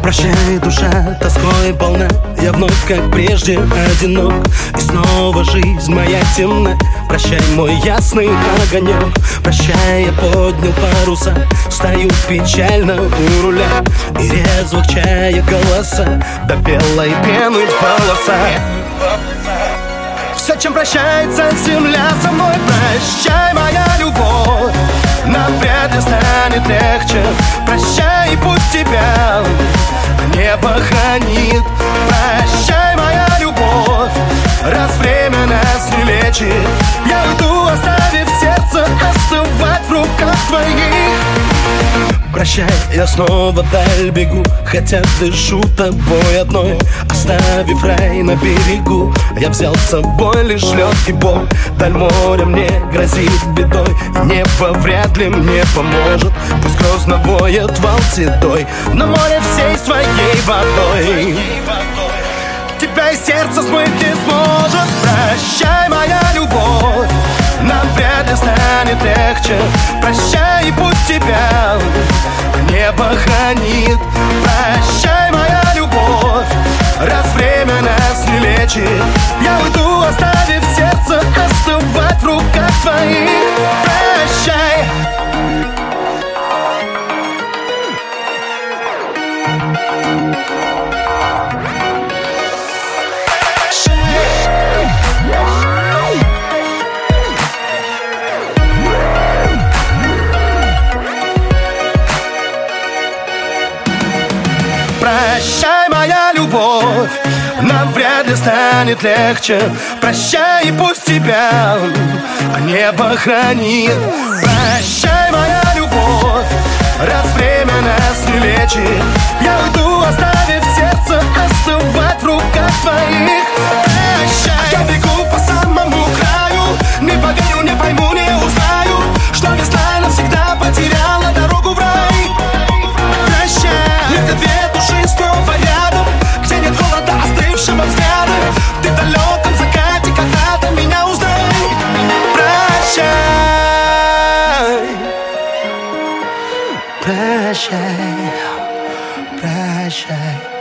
Прощай, душа, тоской полна. Я вновь, как прежде, одинок. И снова жизнь моя темна. Прощай, мой ясный огонек. Прощай, я поднял паруса. Стою печально у руля. И резво в чае голоса до белой пены в волосах. Все, чем прощается земля со мной. Прощай, моя любовь, нам вряд ли станет легче. Прощай, и пусть тебя небо хранит. Прощай, моя любовь, раз время нас не лечит. Я уйду, оставив сердце остывать в руках твоих. Прощай, я снова вдаль бегу, хотя дышу тобой одной. Оставив рай на берегу, я взял с собой лишь лед и боль. Даль моря мне грозит бедой, небо вряд ли мне поможет. Пусть грозно воет вал седой, но море всей своей водой тебя из сердца смыть не сможет. Прощай, моя любовь, нам вряд ли станет легче. Прощай, и пусть тебя небо хранит. Прощай, моя любовь, раз время нас не лечит. Я уйду, оставив сердце остывать в руках твоих. Прощай. Прощай, моя любовь, нам вряд ли станет легче. Прощай, и пусть тебя небо хранит. Прощай, моя любовь, раз время нас не лечит. Я уйду, оставив сердце остывать в руках твоих. Прощай. Я бегу по самому краю, не поверю, не пойму, не узнаю, что весна навсегда потеряла дорогу в рай. Прощай. Это две души снова рядом, где нет холода, остывшего взгляда. Ты в далеком закате, когда-то меня узнай. Прощай. Прощай. Прощай.